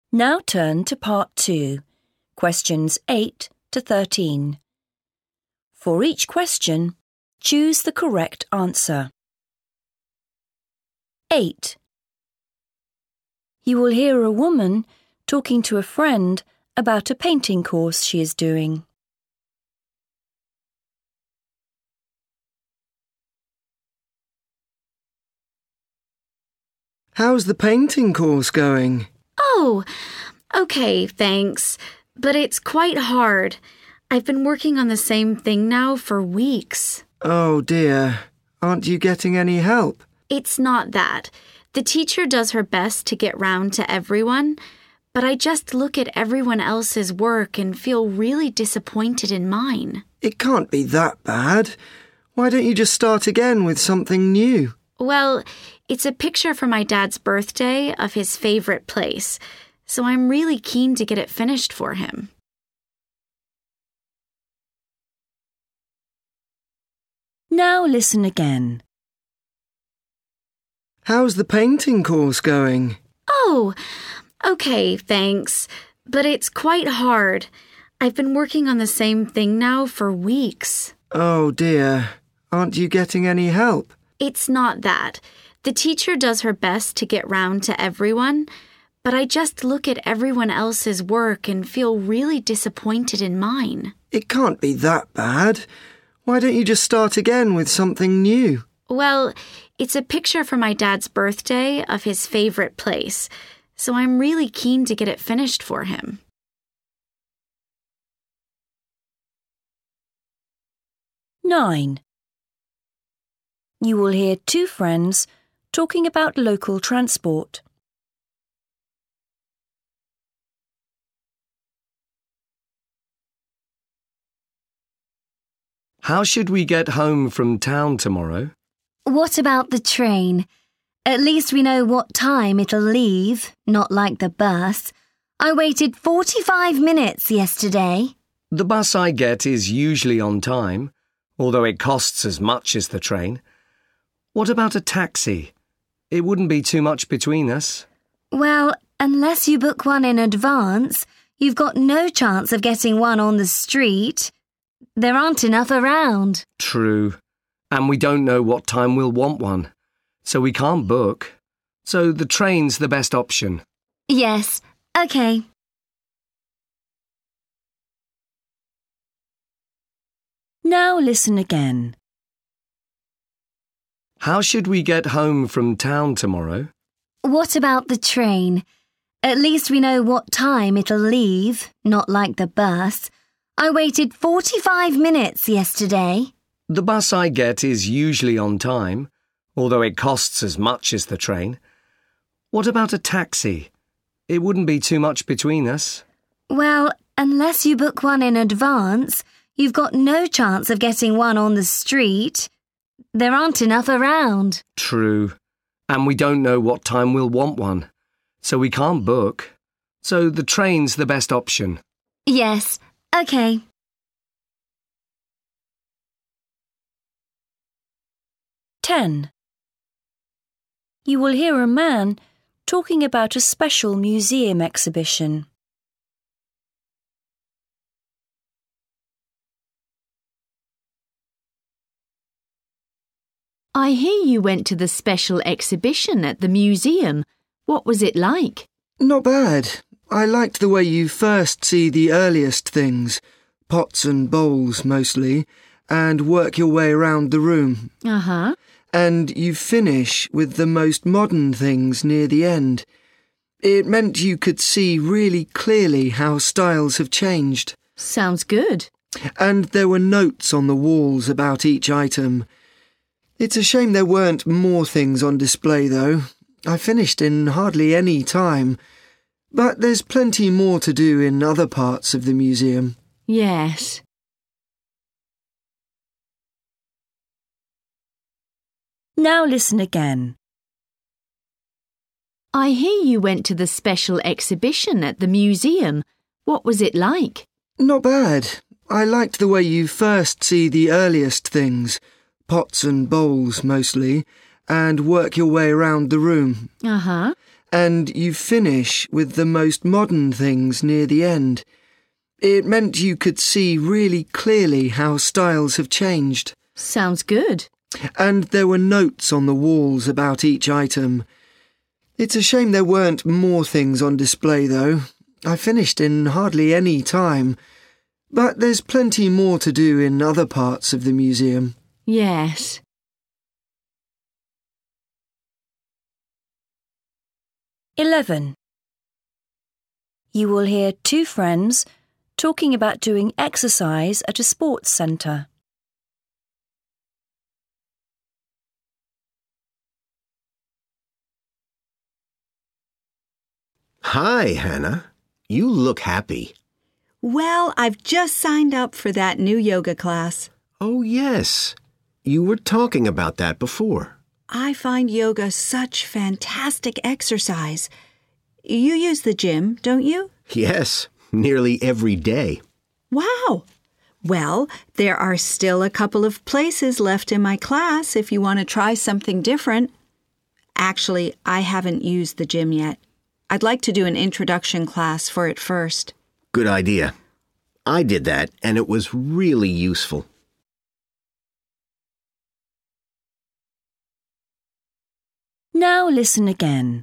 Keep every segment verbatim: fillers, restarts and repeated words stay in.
Now turn to part two, questions eight to thirteen. For each question, choose the correct answer. eight. You will hear a woman talking to a friend about a painting course she is doing. How's the painting course going? Oh, okay, thanks. But it's quite hard. I've been working on the same thing now for weeks. Oh dear. Aren't you getting any help? It's not that. The teacher does her best to get round to everyone, but I just look at everyone else's work and feel really disappointed in mine. It can't be that bad. Why don't you just start again with something new? Well, it's a picture for my dad's birthday of his favorite place, so I'm really keen to get it finished for him. Now listen again. How's the painting course going? Oh, okay, thanks. But it's quite hard. I've been working on the same thing now for weeks. Oh dear. Aren't you getting any help? It's not that. The teacher does her best to get round to everyone, but I just look at everyone else's work and feel really disappointed in mine. It can't be that bad. Why don't you just start again with something new? Well, it's a picture for my dad's birthday of his favorite place, so I'm really keen to get it finished for him. nine. You will hear two friends talking about local transport. How should we get home from town tomorrow? What about the train? At least we know what time it'll leave, not like the bus. I waited forty-five minutes yesterday. The bus I get is usually on time, although it costs as much as the train. What about a taxi? It wouldn't be too much between us. Well, unless you book one in advance, you've got no chance of getting one on the street. There aren't enough around. True. And we don't know what time we'll want one, so we can't book. So the train's the best option. Yes, okay. Now listen again. How should we get home from town tomorrow? What about the train? At least we know what time it'll leave, not like the bus. I waited forty-five minutes yesterday. The bus I get is usually on time, although it costs as much as the train. What about a taxi? It wouldn't be too much between us. Well, unless you book one in advance, you've got no chance of getting one on the street. There aren't enough around. True. And we don't know what time we'll want one, so we can't book. So the train's the best option. Yes, okay. ten. You will hear a man talking about a special museum exhibition. I hear you went to the special exhibition at the museum. What was it like? Not bad. I liked the way you first see the earliest things, pots and bowls mostly, and work your way around the room. Uh-huh. And you finish with the most modern things near the end. It meant you could see really clearly how styles have changed. Sounds good. And there were notes on the walls about each item. It's a shame there weren't more things on display, though. I finished in hardly any time. But there's plenty more to do in other parts of the museum. Yes. Now listen again. I hear you went to the special exhibition at the museum. What was it like? Not bad. I liked the way you first see the earliest things, pots and bowls mostly, and work your way around the room. Uh-huh. and you finish with the most modern things near the end. It meant you could see really clearly how styles have changed. Sounds good. And there were notes on the walls about each item. It's a shame there weren't more things on display, though. I finished in hardly any time. But there's plenty more to do in other parts of the museum. Yes. eleven. You will hear two friends talking about doing exercise at a sports centre. Hi, Hannah. You look happy. Well, I've just signed up for that new yoga class. Oh, yes. You were talking about that before. I find yoga such fantastic exercise. You use the gym, don't you? Yes, nearly every day. Wow! Well, there are still a couple of places left in my class if you want to try something different. Actually, I haven't used the gym yet. I'd like to do an introduction class for it first. Good idea. I did that, and it was really useful. Now listen again.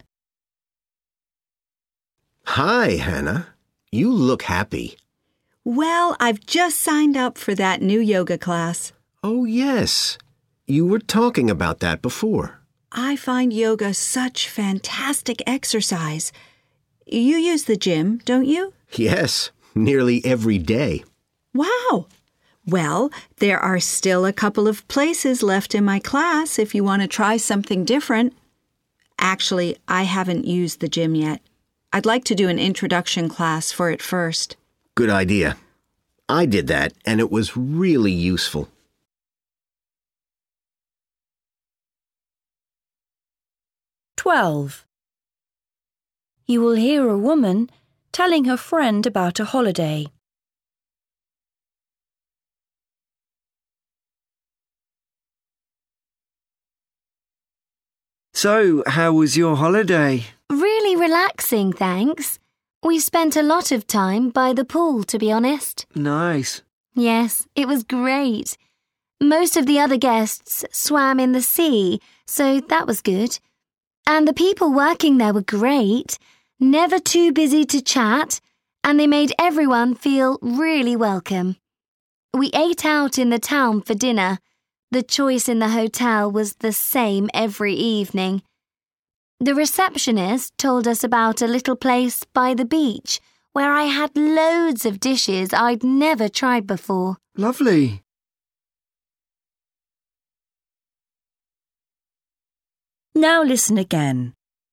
Hi, Hannah. You look happy. Well, I've just signed up for that new yoga class. Oh, yes. You were talking about that before. I find yoga such fantastic exercise. You use the gym, don't you? Yes, nearly every day. Wow! Well, there are still a couple of places left in my class if you want to try something different. Actually, I haven't used the gym yet. I'd like to do an introduction class for it first. Good idea. I did that, and it was really useful. twelve. You will hear a woman telling her friend about a holiday. So, how was your holiday? Really relaxing, thanks. We spent a lot of time by the pool, to be honest. Nice. Yes, it was great. Most of the other guests swam in the sea, so that was good. And the people working there were great, never too busy to chat, and they made everyone feel really welcome. We ate out in the town for dinner. The choice in the hotel was the same every evening. The receptionist told us about a little place by the beach where I had loads of dishes I'd never tried before. Lovely. Now listen again.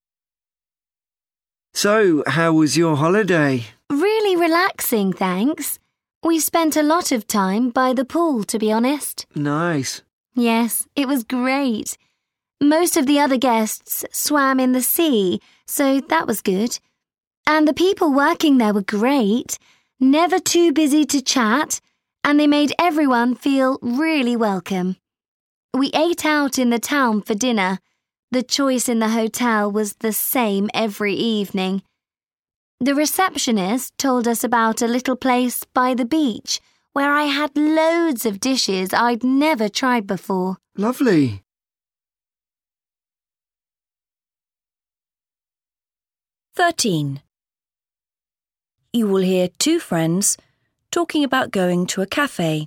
So, how was your holiday? Really relaxing, thanks. We spent a lot of time by the pool, to be honest. Nice. Yes, it was great. Most of the other guests swam in the sea, so that was good. And the people working there were great, never too busy to chat, and they made everyone feel really welcome. We ate out in the town for dinner. The choice in the hotel was the same every evening. The receptionist told us about a little place by the beach where I had loads of dishes I'd never tried before. Lovely. thirteen. You will hear two friends talking about going to a cafe.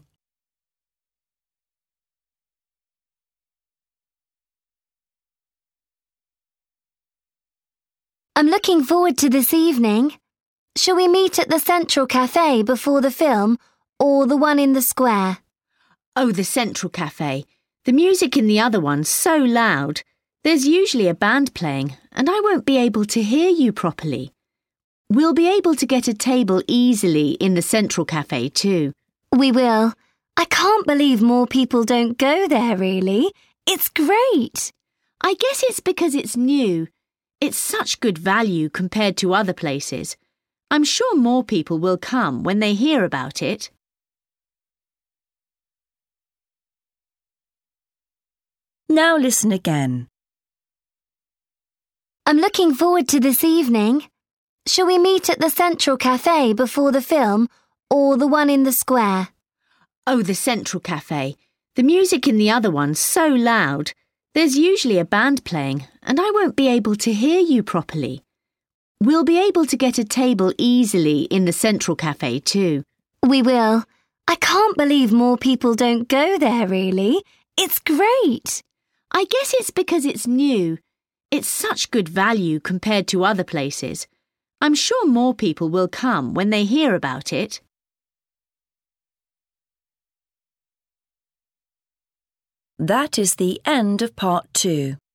I'm looking forward to this evening. Shall we meet at the Central Cafe before the film, or the one in the square? Oh, the Central Cafe. The music in the other one's so loud. There's usually a band playing, and I won't be able to hear you properly. We'll be able to get a table easily in the Central Cafe too. We will. I can't believe more people don't go there, really. It's great. I guess it's because it's new. It's such good value compared to other places. I'm sure more people will come when they hear about it. Now listen again. I'm looking forward to this evening. Shall we meet at the Central Cafe before the film or the one in the square? Oh, the Central Cafe. The music in the other one's so loud. There's usually a band playing, and I won't be able to hear you properly. We'll be able to get a table easily in the Central Cafe too. We will. I can't believe more people don't go there, really. It's great. I guess it's because it's new. It's such good value compared to other places. I'm sure more people will come when they hear about it. That is the end of part two.